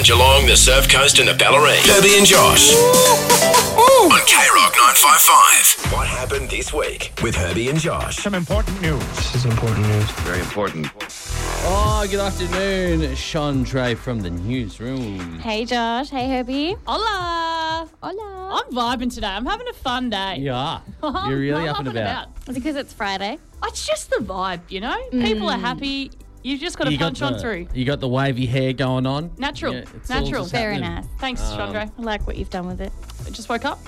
Around Geelong, the Surf Coast and the Bellarine. Herbie and Josh. On K-Rock 955. What happened this week with Herbie and Josh? Some important news. This is important news. Very important. Oh, good afternoon. Chandra from the newsroom. Hey Josh, hey Herbie. Hola. Hola. I'm vibing today. I'm having a fun day. Yeah. You're really I'm up and about. Is it because it's Friday? It's just the vibe, you know? People are happy. You've just got to punch on through. You got the wavy hair going on. Natural. Yeah, it's all Natural. just Very happening. nice. Thanks, Chandra. I like what you've done with it. I just woke up.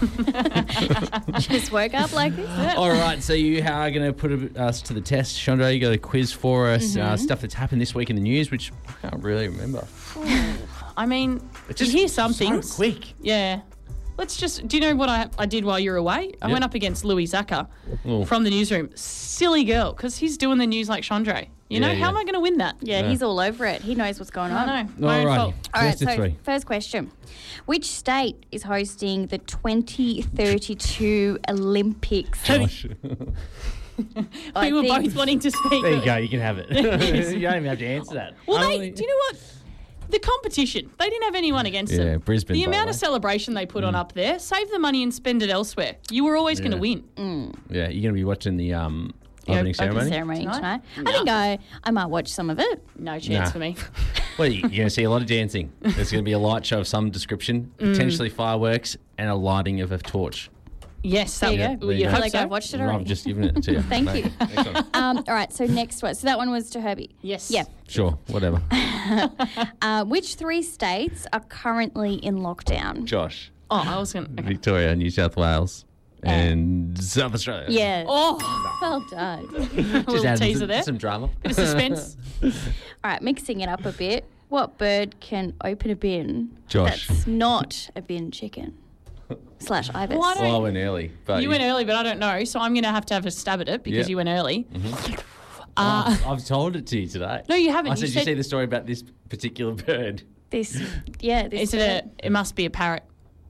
Just woke up like this. All right, so you are going to put us to the test. Chandra, you got a quiz for us. Stuff that's happened this week in the news, which I can't really remember. I mean, It's you just hear some so things. quick. Yeah. Let's just, do you know what I did while you were away? I Yep. went up against Louis Zaka Oh. from the newsroom. Silly girl, because he's doing the news like Chandra. You know, Yeah, how yeah. am I going to win that? Yeah, he's all over it. He knows what's going on. I know. My All own righty. fault. All right, Best of so three. first question. Which state is hosting the 2032 Olympics? Josh. We were both wanting to speak. There you go, you can have it. You don't even have to answer that. Well, do you know what? The competition, they didn't have anyone against Yeah, them. Brisbane, The by the amount way. of celebration they put on up there, save the money and spend it elsewhere. You were always going to win. Yeah, you're going to be watching the opening opening ceremony. Ceremony Tonight? tonight. I think I might watch some of it. No chance Nah. for me. Well, you're going to see a lot of dancing. There's going to be a light show of some description, potentially fireworks, and a lighting of a torch. Yes, There you that go. there you you go. I hope feel like so. I've watched it I've already. just given it to you. Thank you. Next one. All right, so next one. So that one was to Herbie. Yes. Yeah. Sure, whatever. Which three states are currently in lockdown? Josh, Oh, I was going to. Victoria, New South Wales, and South Australia. Yeah. Oh, Well done. a little add teaser there. some drama. Bit of suspense. All right, mixing it up a bit. What bird can open a bin Josh. that's not a bin chicken? / ibis. Why don't- Well, I went early. But You went early, but I don't know, so I'm going to have a stab at it because Yeah. you went early. I've told it to you today. No, you haven't. I You said, you said- see the story about this particular bird. This Is it must be a parrot.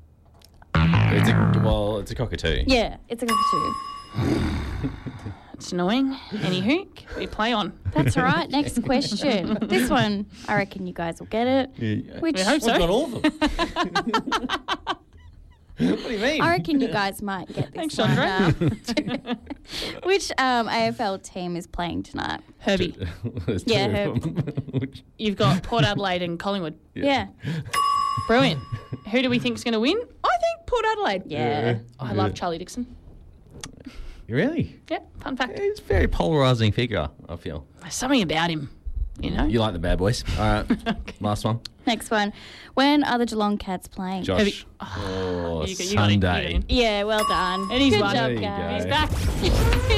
It's a cockatoo. Yeah, it's a cockatoo. It's annoying. Anywho, we play on. That's all right. Next question. This one, I reckon you guys will get it. Yeah. Which We hope so. I've got all of them. What do you mean? I reckon you guys might get this Thanks, one. Chandra. Which AFL team is playing tonight? Herbie, There's Yeah, two of them. Which- you've got Port Adelaide and Collingwood. Yeah. Brilliant. Who do we think's going to win? I think Port Adelaide. Yeah. I love Charlie Dixon. Really? Yeah, fun fact. He's a very polarising figure, I feel. There's something about him, you know? You like the bad boys. All right, last one. Next one. When are the Geelong Cats playing? Josh. Herbie. Oh, You got it, you got Sunday. it. Yeah, well done. And he's Good won. job, There you guys. go.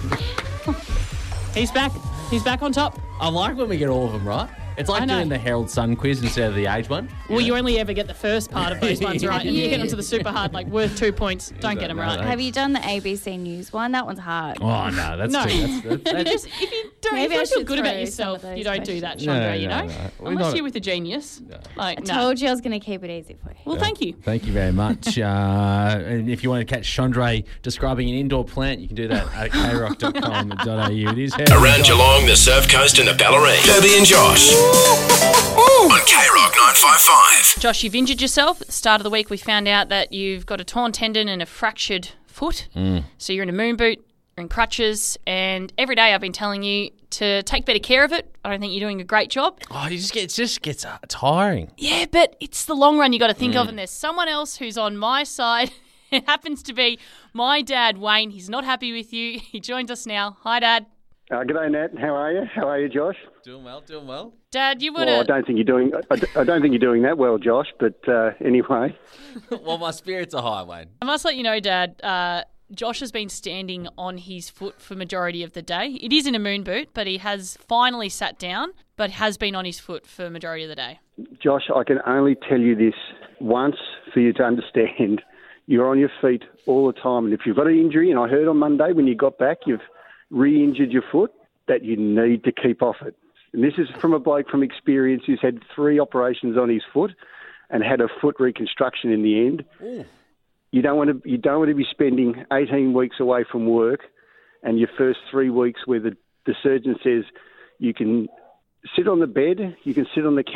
He's back. He's back on top. I like when we get all of them right. It's I like know. doing the Herald Sun quiz instead of the age one. Well, you only ever get the first part of those ones right, and you get onto the super hard, like worth 2 points. Don't get them No, right. no. Have you done the ABC News one? That one's hard. Oh, no, that's No. too. That's Just if you don't, Maybe if I you feel should good about throw yourself, some of you those don't do that, questions. Chandra. No, you no, know, no. We're unless not- you're with a genius. Like, no. Told you I was going to keep it easy for you. Well, thank you. Thank you very much. And if you want to catch Chandra describing an indoor plant, you can do that at krock.com.au. It is Herbie Around Josh. Geelong, the Surf Coast and the Bellarine. Herbie and Josh. On K-Rock 955. Josh, you've injured yourself. At the start of the week, we found out that you've got a torn tendon and a fractured foot. So you're in a moon boot, you're in crutches, and every day I've been telling you to take better care of it. I don't think you're doing a great job. Oh, it just gets tiring. Yeah, but it's the long run you got to think of, and there's someone else who's on my side. It happens to be my dad, Wayne. He's not happy with you. He joins us now. Hi, Dad. G'day, Nat. How are you? How are you, Josh? Doing well. Dad, you want Well, I to... don't think you're doing. I don't think you're doing that well, Josh. But anyway, Well, my spirits are high, Wayne. I must let you know, Dad, Josh has been standing on his foot for majority of the day. It is in a moon boot, but he has finally sat down, but has been on his foot for majority of the day. Josh, I can only tell you this once for you to understand. You're on your feet all the time, and if you've got an injury, and I heard on Monday when you got back, you've re-injured your foot, that you need to keep off it. And this is from a bloke from experience who's had 3 operations on his foot and had a foot reconstruction in the end. Ooh. You don't want to be spending 18 weeks away from work, and your first 3 weeks where the surgeon says you can sit on the bed, you can sit on the couch,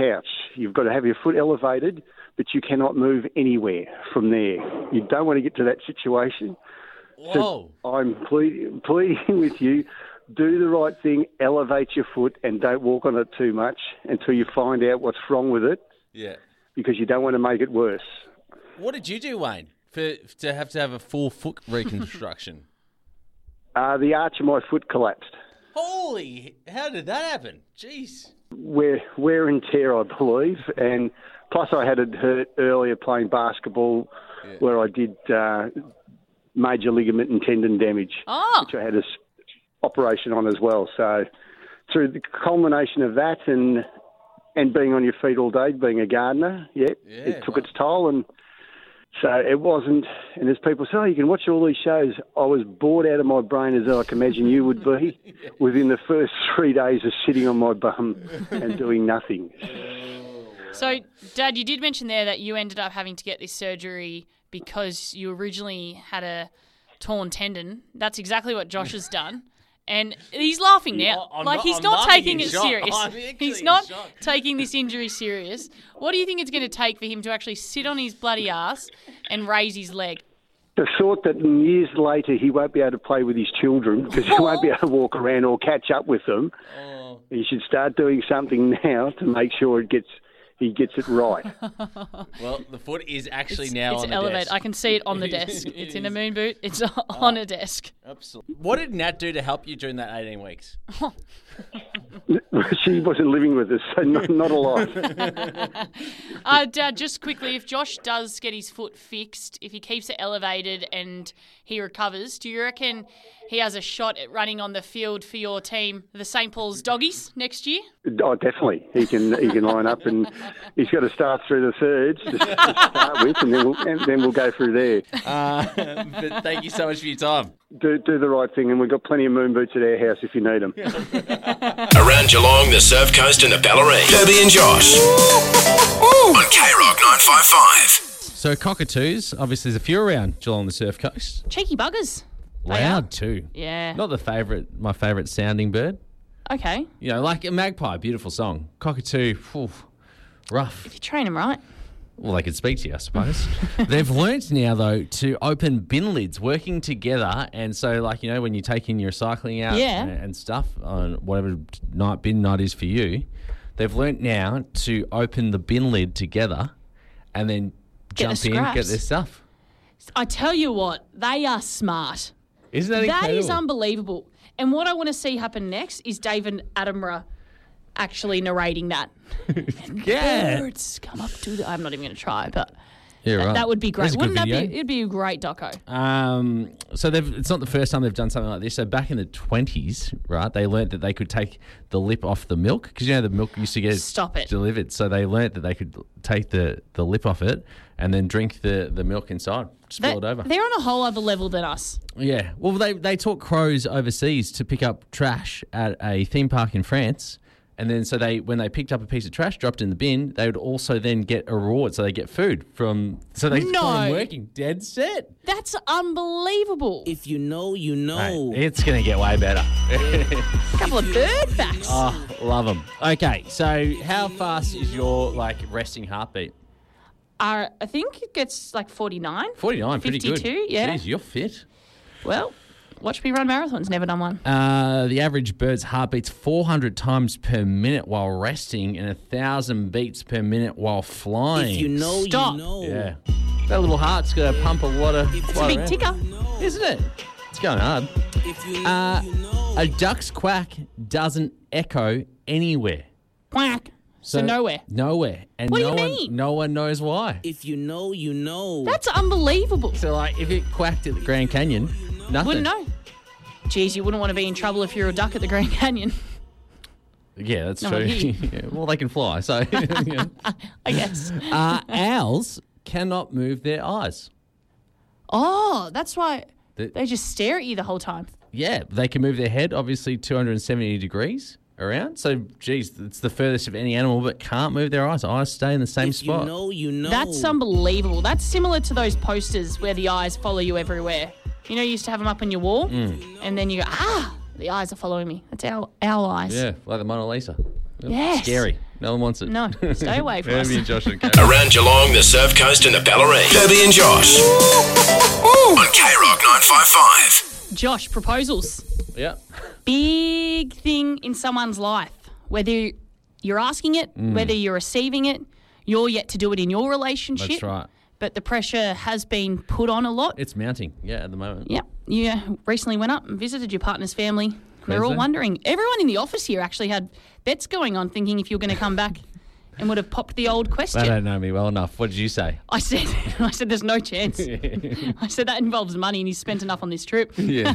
You've got to have your foot elevated, but you cannot move anywhere from there. You don't want to get to that situation. Whoa. So I'm pleading with you, do the right thing, elevate your foot, and don't walk on it too much until you find out what's wrong with it, Yeah. because you don't want to make it worse. What did you do, Wayne, to have a full foot reconstruction? The arch of my foot collapsed. Holy, how did that happen? Jeez. Wear and tear, I believe, and plus I had it hurt earlier playing basketball, where I did major ligament and tendon damage, which I had an operation on as well. So through the culmination of that and being on your feet all day, being a gardener, it took its toll. And so it wasn't, and as people say, oh, you can watch all these shows, I was bored out of my brain, as I can imagine you would be, within the first 3 days of sitting on my bum and doing nothing. So, Dad, you did mention there that you ended up having to get this surgery because you originally had a torn tendon. That's exactly what Josh has done. And he's laughing now. He's not taking it serious. He's not taking this injury serious. What do you think it's going to take for him to actually sit on his bloody ass and raise his leg? The thought that years later he won't be able to play with his children because he won't be able to walk around or catch up with them. He should start doing something now to make sure he gets it right. Well, the foot is actually now on the elevated. desk. I can see it on the desk. It's in a moon boot. It's on a desk. Absolutely. What did Nat do to help you during that 18 weeks? She wasn't living with us, so not a lot. Dad, just quickly, if Josh does get his foot fixed, if he keeps it elevated and he recovers, do you reckon he has a shot at running on the field for your team, the St. Paul's Doggies, next year? Oh, definitely. He can line up, and he's got to start through the thirds to start with, and then we'll go through there. But thank you so much for your time. Do the right thing, and we've got plenty of moon boots at our house if you need them. Around Geelong, the Surf Coast and the Bellarine. Herbie and Josh. On K-Rock 955. So cockatoos, obviously there's a few around Geelong, the Surf Coast. Cheeky buggers. Loud too. Yeah. Not my favourite sounding bird. Okay. You know, like a magpie, beautiful song. Cockatoo, rough. If you train them right. Well, they could speak to you, I suppose. They've learnt now, though, to open bin lids, working together. And so, like, you know, when you take in your recycling out and stuff on whatever bin night is for you, they've learnt now to open the bin lid together and then jump in, get their stuff. I tell you what, they are smart. Isn't that incredible? That is unbelievable. And what I want to see happen next is David Attenborough actually narrating that. Birds come up to I'm not even going to try, but that would be great. Wouldn't that be? It'd be a great doco. So it's not the first time they've done something like this. So back in the 20s, right, they learnt that they could take the lip off the milk because, you know, the milk used to get delivered. So they learnt that they could take the lip off it and then drink the milk inside. Spill it over. They're on a whole other level than us. Yeah. Well, they taught crows overseas to pick up trash at a theme park in France. And then when they picked up a piece of trash, dropped in the bin, they would also then get a reward. So they get food from working. Dead set. That's unbelievable. If you know, you know. Hey, it's going to get way better. A couple of bird facts. Oh, love them. Okay, so how fast is your resting heartbeat? I think it gets 49. 49, 52, pretty good. Yeah. Jeez, you're fit. Well, watch me run marathons. Never done one. The average bird's heart beats 400 times per minute while resting and 1,000 beats per minute while flying. If you know, Stop. you know. Yeah. That little heart's going to pump a lot of... It's a big ticker. Isn't it? It's going hard. If you know, you know. A duck's quack doesn't echo anywhere. Quack. So nowhere. Nowhere. And What do you mean? No one knows why. If you know, you know. That's unbelievable. So, if it quacked at the Grand Canyon, nothing. Wouldn't know. Geez, you wouldn't want to be in trouble if you're a duck at the Grand Canyon. Yeah, that's No, true. he- Yeah, well, they can fly, so... yeah. I guess. Owls cannot move their eyes. Oh, that's why The- they just stare at you the whole time. Yeah, they can move their head, obviously, 270 degrees around. So, geez, it's the furthest of any animal, but can't move their eyes. Eyes stay in the same If spot. you know, you know. That's unbelievable. That's similar to those posters where the eyes follow you everywhere. You know, you used to have them up on your wall, and then you go, the eyes are following me. That's owl eyes. Yeah, like the Mona Lisa. Yes. Scary. No one wants it. No, stay away from us. Herbie and Josh and K. Around Geelong, the Surf Coast and the Ballarat. Herbie and Josh. On K-Rock 955. Josh, proposals. Yeah. Big thing in someone's life. Whether you're asking it, whether you're receiving it, you're yet to do it in your relationship. That's right. But the pressure has been put on a lot. It's mounting, at the moment. Yep. You recently went up and visited your partner's family. They're all Queensland? wondering. Everyone in the office here actually had bets going on, thinking if you were going to come back and would have popped the old question. They don't know me well enough. What did you say? I said, there's no chance. I said, that involves money and he's spent enough on this trip. Yeah.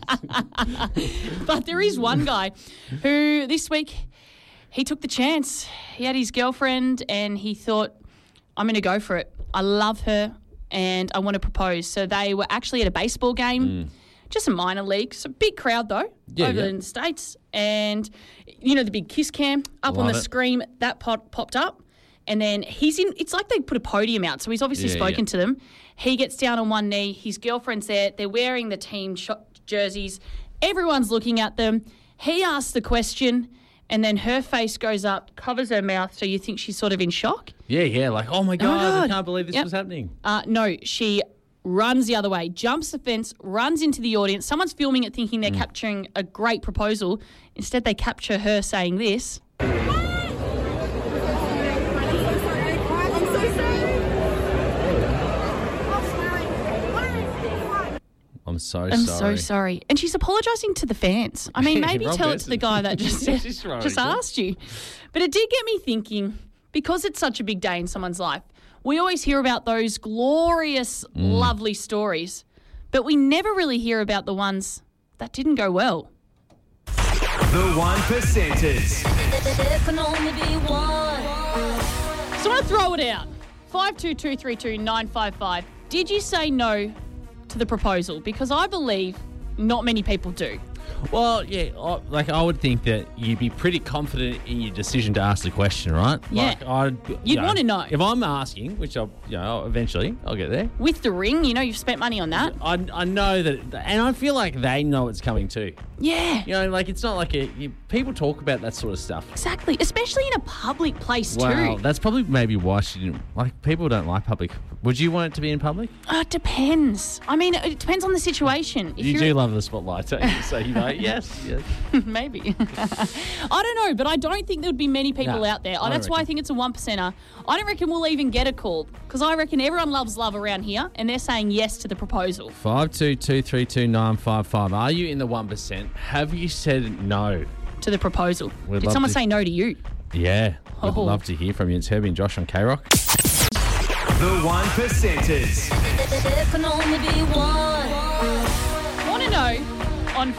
But there is one guy who this week, he took the chance. He had his girlfriend and he thought, I'm going to go for it. I love her and I want to propose. So they were actually at a baseball game, just a minor league. So big crowd though, over in the States. And, the big kiss cam up on the screen, that popped up. And then it's like they put a podium out. So he's obviously spoken to them. He gets down on one knee. His girlfriend's there. They're wearing the team jerseys. Everyone's looking at them. He asks the question. And then her face goes up, covers her mouth, so you think she's sort of in shock. Yeah, like, oh my God, I can't believe this was happening. No, she runs the other way, jumps the fence, runs into the audience. Someone's filming it thinking they're capturing a great proposal. Instead, they capture her saying this. I'm so sorry. And she's apologising to the fans. I mean, maybe tell it to the guy that just asked you. But it did get me thinking, because it's such a big day in someone's life, we always hear about those glorious, lovely stories, but we never really hear about the ones that didn't go well. The 1%ers. So I want to throw it out. 522-32955. Did you say no to the proposal? Because I believe not many people do. Well, yeah, I would think that you'd be pretty confident in your decision to ask the question, right? Yeah. You'd want to know. If I'm asking, which eventually I'll get there. With the ring, you've spent money on that. I know that, and I feel like they know it's coming too. Yeah. It's not like people talk about that sort of stuff. Exactly, especially in a public place too. Wow, that's probably maybe why she didn't, people don't like public. Would you want it to be in public? It depends. I mean, it depends on the situation. You do love the spotlight, don't you? So, yes. Maybe. I don't know, but I don't think there would be many people out there. That's why I think it's a 1%er. I don't reckon we'll even get a call, because I reckon everyone loves love around here, and they're saying yes to the proposal. 522-32955. Are you in the 1%? Have you said no to the proposal? Did someone say no to you? Yeah. We'd love to hear from you. It's Herbie and Josh on K-Rock. The 1%ers. There can only be one. Want to know, on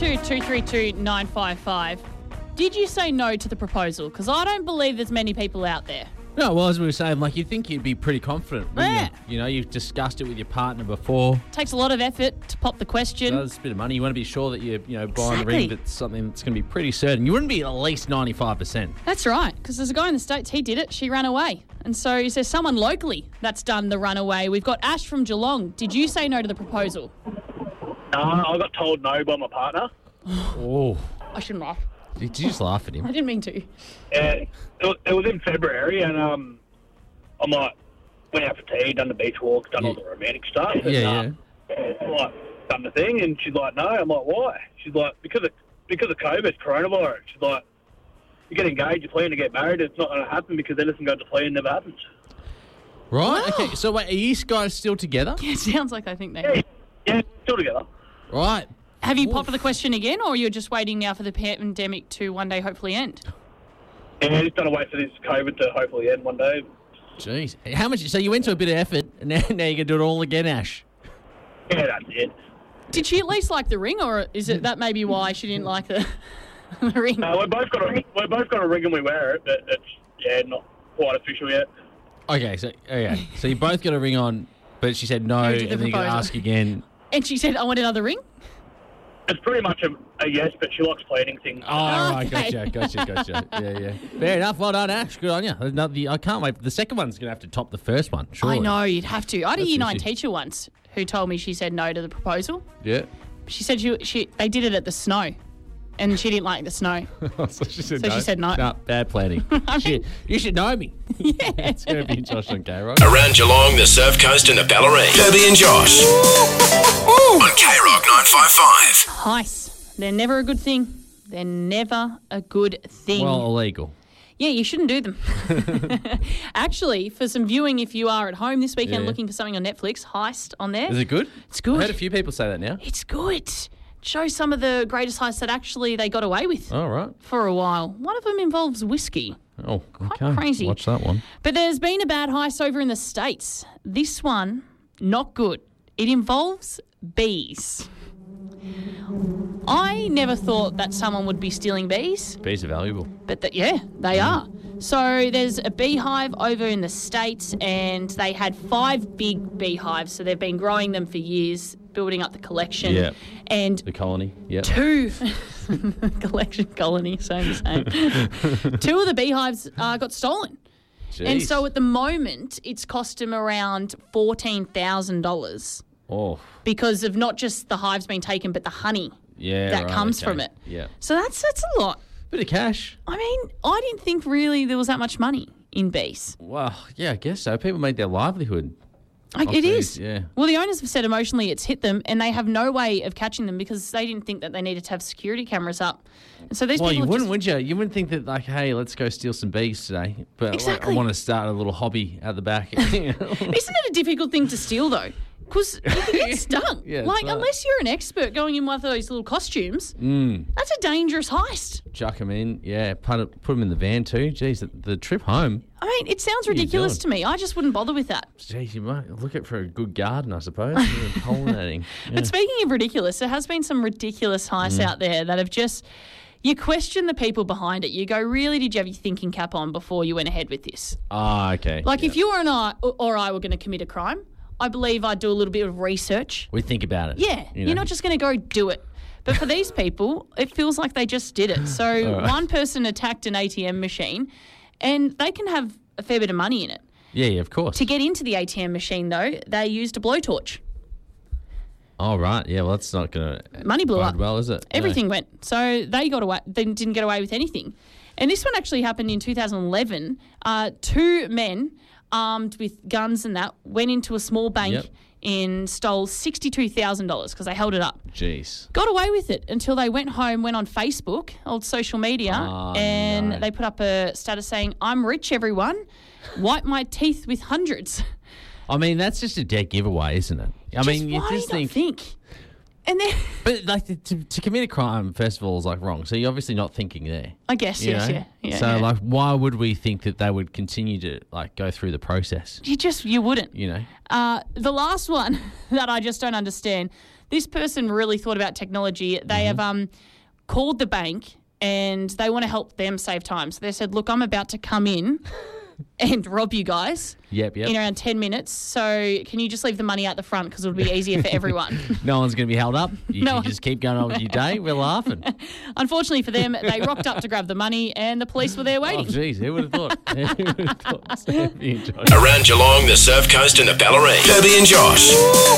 522-332-955, did you say no to the proposal? Because I don't believe there's many people out there. No, well, as we were saying, you'd think you'd be pretty confident, wouldn't you? You've discussed it with your partner before. Takes a lot of effort to pop the question. It's a bit of money. You want to be sure that you're, buying the ring that's something that's going to be pretty certain. You wouldn't be at least 95%. That's right, because there's a guy in the States, he did it, she ran away. And so is there someone locally that's done the runaway? We've got Ash from Geelong. Did you say no to the proposal? No, I got told no by my partner. Oh. I shouldn't laugh. Did you just laugh at him? I didn't mean to. It was in February, and I went out for tea, done the beach walk, done all the romantic stuff. And, done the thing, and she's like, no. I'm like, why? She's like, because of COVID, coronavirus. She's like, you get engaged, you plan to get married, it's not going to happen because anything goes to plan never happens. Right, okay. So wait, are you guys still together? Yeah, it sounds like I think they are. Yeah, still together. Right. Have you popped the question again, or you're just waiting now for the pandemic to one day hopefully end? Yeah, just got to wait for this COVID to hopefully end one day. Jeez. How much? So you went to a bit of effort, and now you're going to do it all again, Ash? Yeah, that's it. Did she at least like the ring, or is it that maybe why she didn't like the ring? No, we've both got a ring and we wear it, but it's not quite official yet. Okay, so you both got a ring on, but she said no, and then you're going to ask again. And she said, I want another ring? It's pretty much a yes, but she likes planning things. Oh, right, gotcha. Yeah. Fair enough. Well done, Ash. Good on you. I can't wait. The second one's going to have to top the first one, surely. I know, you'd have to. I had a Year 9 teacher once who told me she said no to the proposal. Yeah. She said they did it at the snow. And she didn't like the snow. So she said So no. she said no. No, bad planning. You should know me. Yeah. It's going to be Josh on K-Rock. Around Geelong, the Surf Coast and the Ballarat. Herbie and Josh. On K-Rock 955. Heists. They're never a good thing. They're never a good thing. Well, illegal. Yeah, you shouldn't do them. Actually, for some viewing, if you are at home this weekend looking for something on Netflix, Heist on there. Is it good? It's good. I heard a few people say that now. It's good. Shows some of the greatest heists that actually they got away with Oh, right. for a while. One of them involves whiskey. Oh, Quite okay. crazy. Watch that one. But there's been a bad heist over in the States. This one, not good. It involves bees. I never thought that someone would be stealing bees, Bees are valuable. but they are. So there's a beehive over in the States, and they had 5 big beehives. So they've been growing them for years, building up the collection. Yeah. And The colony. Yeah. 2 collection colony, same. 2 of the beehives got stolen. And so at the moment, it's cost them around $14,000 Oh, because of not just the hives being taken, but the honey yeah. that right, comes okay. from it. Yeah. So that's a lot. Bit of cash. I mean, I didn't think really there was that much money in bees. Well, yeah, I guess so. People made their livelihood. Like off it these, is. Yeah. Well, the owners have said emotionally it's hit them, and they have no way of catching them because they didn't think that they needed to have security cammers up. And so these Well, people you wouldn't, just, would you? You wouldn't think that, like, hey, let's go steal some bees today. But Exactly. I want to start a little hobby at the back. Isn't it a difficult thing to steal though? Because you can get stung. Yeah, that's like, right. unless you're an expert going in one of those little costumes, that's a dangerous heist. Chuck them in. Yeah. Put them in the van too. Jeez, the trip home. I mean, it sounds What are you ridiculous doing? to me. I just wouldn't bother with that. Jeez, you might look it for a good garden, I suppose. You're pollinating. Yeah. But speaking of ridiculous, there has been some ridiculous heists out there that have just... You question the people behind it. You go, really, did you have your thinking cap on before you went ahead with this? Ah, okay. Like, Yeah. if you or I were going to commit a crime, I believe I'd do a little bit of research. We think about it. Yeah, you know. you're not just going to go do it. But for these people, it feels like they just did it. So All right. one person attacked an ATM machine, and they can have a fair bit of money in it. Yeah, of course. To get into the ATM machine, though, they used a blowtorch. Oh, right. Yeah, well, that's not going to... Money blew up. well, is it? No. Everything went. So they got away. They didn't get away with anything. And this one actually happened in 2011. 2 men armed with guns and that went into a small bank Yep. and stole $62,000 because they held it up. Jeez. Got away with it until they went home, went on Facebook, old social media, and no. they put up a status saying, "I'm rich, everyone. Wipe my teeth with hundreds." I mean, that's just a dead giveaway, isn't it? I mean, you why just not think... And then, But, like, to commit a crime, first of all, is, like, wrong. So you're obviously not thinking there. I guess, you yes, know? yeah. So, like, why would we think that they would continue to, like, go through the process, you wouldn't. you know? The last one that I just don't understand, this person really thought about technology. They Mm-hmm. have called the bank and they want to help them save time. So they said, look, I'm about to come in and rob you guys Yep. in around 10 minutes. So can you just leave the money out the front because it'll be easier for everyone. No one's going to be held up. You No can one- just keep going on with your day. We're laughing. Unfortunately for them, they rocked up to grab the money and the police were there Oh, waiting. jeez. Who would have thought? Who would have thought? Herbie and Josh. Around Geelong, the Surf Coast and the Ballarat. Herbie and Josh.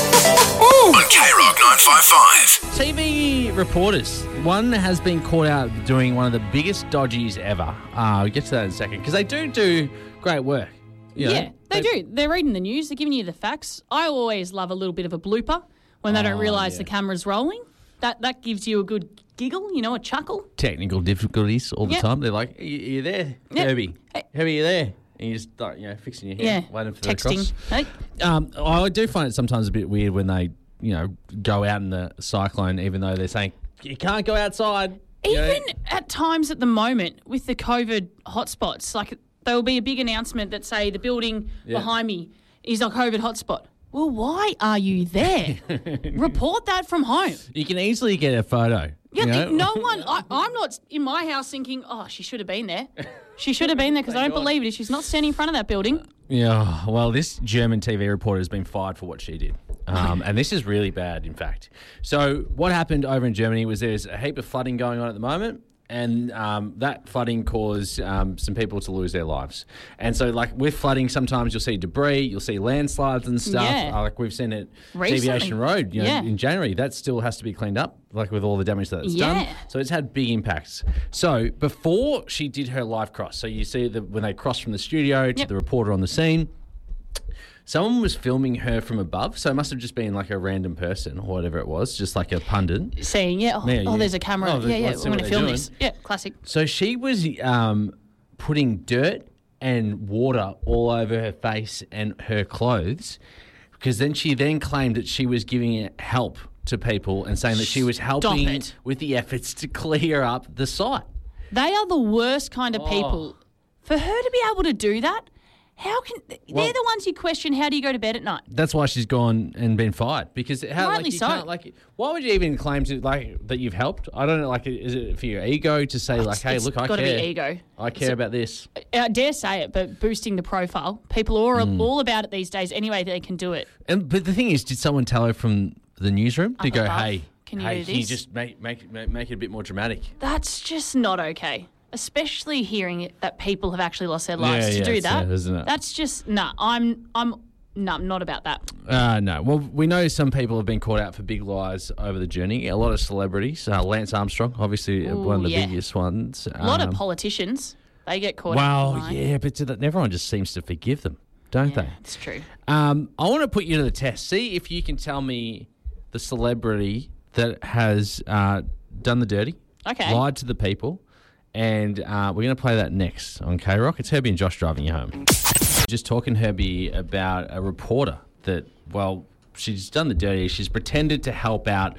On K-Rock 955. TV reporters. One has been caught out doing one of the biggest dodgies ever. We'll get to that in a second because they do great work. You know, Yeah, they do. They're reading the news. They're giving you the facts. I always love a little bit of a blooper when they don't realise yeah. the camera's rolling. That gives you a good giggle, a chuckle. Technical difficulties all the Yep. time. They're like, are you there, Yep. Herbie? Hey. Herbie, you there? And you just start, fixing your hair, Yeah, waiting for texting. the cross. Hey, I do find it sometimes a bit weird when they, go out in the cyclone, even though they're saying you can't go outside. you know? even at times at the moment with the COVID hotspots, like there will be a big announcement that say the building behind me is a COVID hotspot. Well, why are you there? Report that from home. You can easily get a photo. Yeah, you know? no one. I'm not in my house thinking, oh, she should have been there. She should have been there because I don't believe it if she's not standing in front of that building. Yeah, well, this German TV reporter has been fired for what she did. And this is really bad, in fact. So what happened over in Germany was there's a heap of flooding going on at the moment. And that flooding caused some people to lose their lives. And so, like, with flooding, sometimes you'll see debris, you'll see landslides and stuff. Yeah. Like we've seen at Recently. Deviation Road, Yeah. in January. That still has to be cleaned up, like with all the damage that's Yeah. done. So it's had big impacts. So before she did her live cross, so you see when they crossed from the studio to Yep. the reporter on the scene, someone was filming her from above, so it must have just been like a random person or whatever it was, just like a pundit. Saying, there's a camera. Oh, yeah, let's see we're what going to they're film doing. this. Yeah, classic. So she was putting dirt and water all over her face and her clothes, because then she claimed that she was giving help to people and saying that she was helping it. with the efforts to clear up the site. They are the worst kind of people. For her to be able to do that, they're the ones you question, how do you go to bed at night? That's why she's gone and been fired, because Rightly so. why would you even claim to that you've helped? I don't know. Like, is it for your ego to say hey, look, I care. Got to be ego. I care about this. I dare say it, but boosting the profile. People are all about it these days. Anyway, they can do it. But the thing is, did someone tell her from the newsroom to go, above. hey, Can you do can you this? just make it a bit more dramatic? That's just not okay. Especially hearing that people have actually lost their lives to do it's that. sad, isn't it? That's just I'm not about that. No. Well, we know some people have been caught out for big lies over the journey. A lot of celebrities. Lance Armstrong, obviously one of the yeah. biggest ones. A lot of politicians, they get caught out. Well, yeah, but everyone just seems to forgive them, don't they? It's true. I want to put you to the test. See if you can tell me the celebrity that has done the dirty, lied to the people, and we're going to play that next on K-Rock. It's Herbie and Josh driving you home. Just talking, Herbie, about a reporter that, she's done the dirty. She's pretended to help out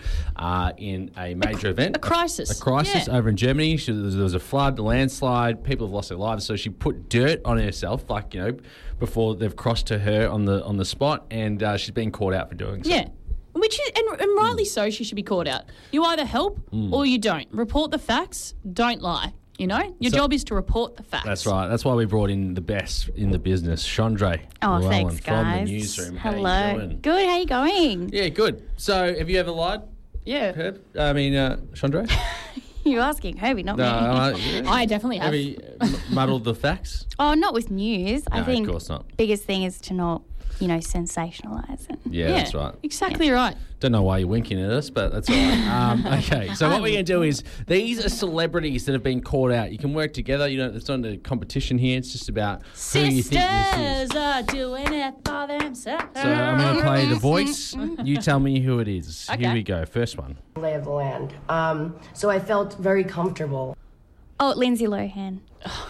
in a major event. A crisis. A crisis over in Germany. There was a flood, a landslide. People have lost their lives. So she put dirt on herself, before they've crossed to her on the spot, and she's been caught out for doing so. Yeah. Which is, and rightly so, she should be caught out. You either help or you don't. Report the facts, don't lie. Your job is to report the facts. That's right. That's why we brought in the best in the business, Chandra. Oh, thanks, from guys. the newsroom. Hello. How you doing? Good. How you going? Yeah, good. So, have you ever lied, Yeah. Herb? I mean, Chandra? You're asking Herbie, not me. I definitely have. Have you muddled the facts? Oh, not with news. I No, think of course not. biggest thing is to not, sensationalise it. Yeah, that's right. Exactly right. Don't know why you're winking at us, but that's all right. Okay, so what we're going to do is, these are celebrities that have been caught out. You can work together. It's not a competition here. It's just about who you think this is. Sisters are doing it for themselves. So I'm going to play The Voice. You tell me who it is. Okay. Here we go. First one. Lay of the land. So I felt very comfortable. Oh, Lindsay Lohan.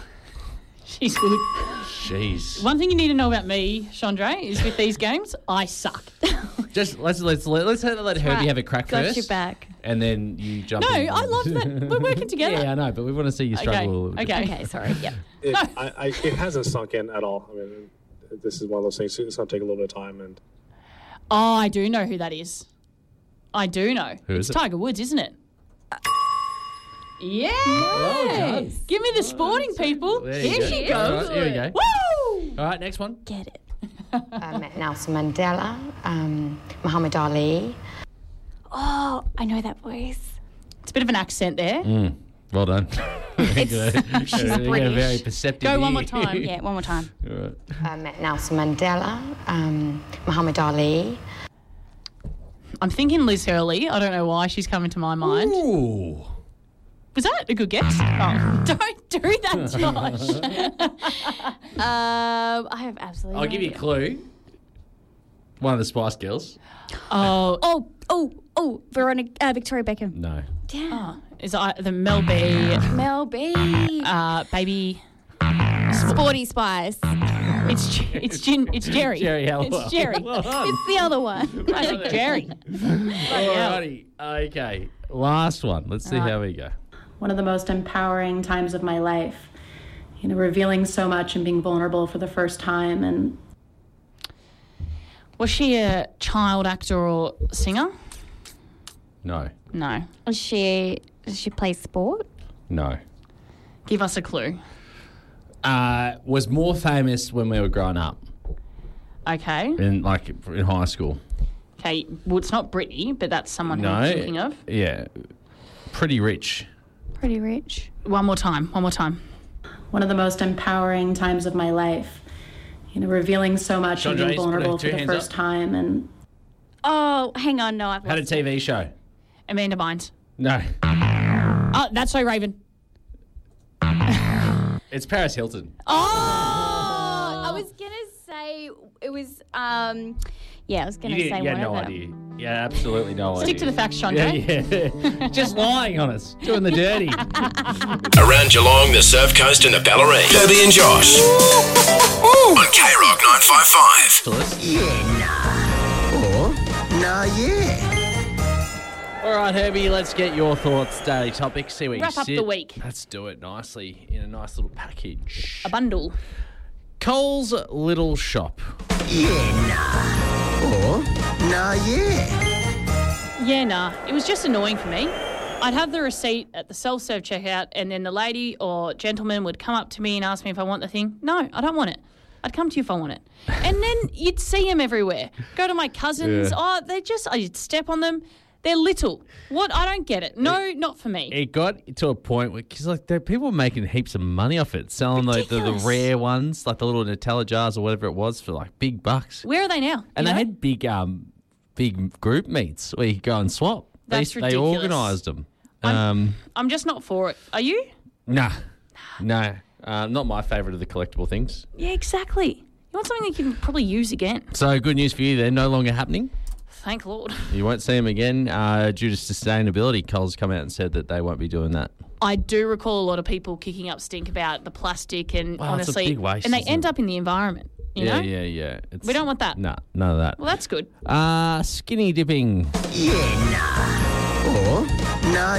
She's good. Jeez. One thing you need to know about me, Chandra, is with these games, I suck. Just let's let Herbie have a crack Got first. your back. And then you jump No, in. I love that. We're working together. Yeah, I know, but we want to see you struggle. Okay. Okay, sorry. Yep. It hasn't sunk in at all. I mean, this is one of those things. It's going to take a little bit of time. And Oh, I do know who that is. I do know. Who is it's it? Tiger Woods, isn't it? Yeah. Well done. Give me the sporting people. There Here you she go. All goes. right, here we go. Woo! All right, next one. Get it. I met Nelson Mandela, Muhammad Ali. Oh, I know that voice. It's a bit of an accent there. Well done. She's You're British. very perceptive. Go one more here. time. Yeah, one more time. All right. I met Nelson Mandela, Muhammad Ali. I'm thinking Liz Hurley. I don't know why she's coming to my mind. Ooh. Was that a good guess? Oh, don't do that, Josh. I have absolutely. I'll give you a clue. One of the Spice Girls. Oh, Veronica, Victoria Beckham. No. Damn. is the Mel B, Mel B. baby? Sporty Spice. It's Jerry. Jerry Halliwell. It's Jerry. Well done. It's the other one. Classic Jerry. Alrighty. Okay. Last one. Let's see how we go. One of the most empowering times of my life. Revealing so much and being vulnerable for the first time. And Was she a child actor or singer? No. No. Does she play sport? No. Give us a clue. Was more famous when we were growing up, Okay. in high school. Okay. Well, it's not Britney, but that's someone who No. I'm thinking of. Yeah. Pretty rich. Pretty rich. One more time. One of the most empowering times of my life. Revealing so much and being vulnerable for the first time. And oh, hang on, no, I've Had a lost it. TV show. Amanda Bynes. No. Oh, That's So Raven. It's Paris Hilton. Oh, I was gonna say it was. Yeah, I was gonna say You one had no of them. idea. Yeah, absolutely no idea. Stick to the facts, Chandra. Yeah. Just lying on us. Doing the dirty. Around Geelong, the Surf Coast and the Ballarat. Herbie and Josh. On K-Rock 955. Yeah, nah. Or, nah, yeah. All right, Herbie, let's get your thoughts, daily topics. See where you Wrap sit. up the week. Let's do it nicely in a nice little package. A bundle. Coles Little Shop. Yeah, nah. Or, nah, yeah. Yeah, nah. It was just annoying for me. I'd have the receipt at the self-serve checkout and then the lady or gentleman would come up to me and ask me if I want the thing. No, I don't want it. I'd come to you if I want it. And then you'd see them everywhere. Go to my cousins. Yeah. Oh, I'd step on them. They're little. What? I don't get it. No, not for me. It got to a point where, because people were making heaps of money off it, selling the rare ones, like the little Nutella jars or whatever it was, for like big bucks. Where are they now? And they had big group meets where you could go and swap. That's They ridiculous. organised them. I'm just not for it. Are you? Nah. Not my favourite of the collectible things. Yeah, exactly. You want something that you can probably use again. So good news for you, they're no longer happening. Thank Lord. You won't see them again due to sustainability. Coles come out and said that they won't be doing that. I do recall a lot of people kicking up stink about the plastic and Well, it's a honestly, big waste, and they isn't end it? up in the environment. You know? Yeah. We don't want that. No, none of that. Well, that's good. Skinny dipping. Yeah, nah. Or, nah,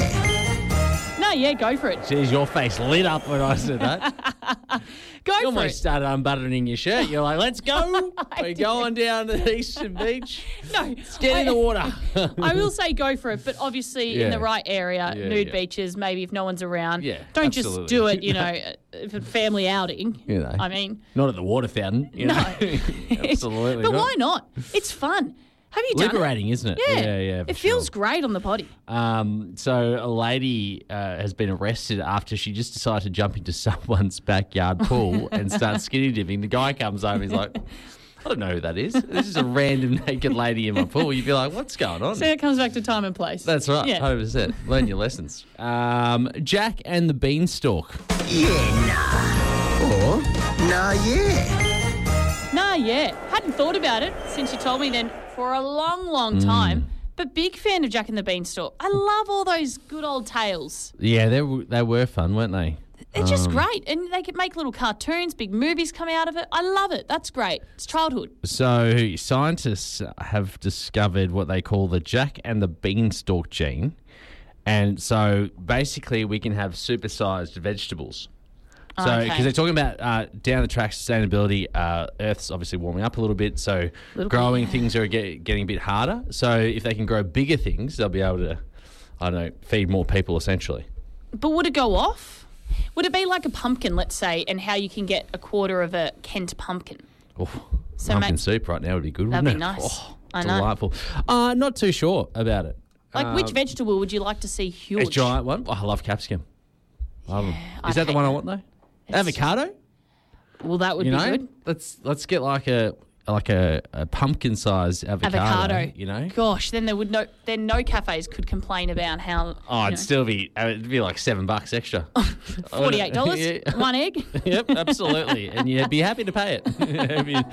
yeah. No, yeah, go for it. Jeez, your face lit up when I said that. Go You for almost it. started unbuttoning your shirt. You're like, let's go. We're going down to the Eastern Beach. No. Let's get in the water. I will say go for it, but obviously in Yeah. the right area, Yeah, nude yeah. beaches, maybe if no one's around. Yeah, Don't absolutely. just do it, if a family outing. You know. I mean, Not at the water fountain. You No. know? Absolutely but not. why not? It's fun. Have you done Liberating, it? isn't it? Yeah, for It feels great on the body. So a lady has been arrested after she just decided to jump into someone's backyard pool and start skinny dipping. The guy comes over, he's like, I don't know who that is. This is a random naked lady in my pool. You'd be like, what's going on? So it comes back to time and place. That's right, Yeah. 100%. Learn your lessons. Jack and the Beanstalk. Yeah, nah. Or, nah, yeah. Nah, yeah. Hadn't thought about it since you told me then for a long, long time. But big fan of Jack and the Beanstalk. I love all those good old tales. Yeah, they were fun, weren't they? They're just great. And they could make little cartoons, big movies come out of it. I love it. That's great. It's childhood. So scientists have discovered what they call the Jack and the Beanstalk gene. And so basically we can have supersized vegetables. So, because Okay. they're talking about down the track sustainability, Earth's obviously warming up a little bit, so growing things are getting a bit harder. So, if they can grow bigger things, they'll be able to, I don't know, feed more people essentially. But would it go off? Would it be like a pumpkin, let's say, and how you can get a quarter of a Kent pumpkin? Oh, So pumpkin ma- soup right now would be good, That'd wouldn't be it? nice. Oh, I know. delightful. Not too sure about it. Like, which vegetable would you like to see huge? A giant one? Oh, I love capsicum. Love 'em. I'd Is that the hate one I that. want though? Avocado? Well, that would You be know, good. let's get like a pumpkin sized avocado. You know, Gosh, then no cafes could complain about how. oh, it'd be like $7 extra. $48 Yeah. one egg. Yep, absolutely, and you'd be happy to pay it.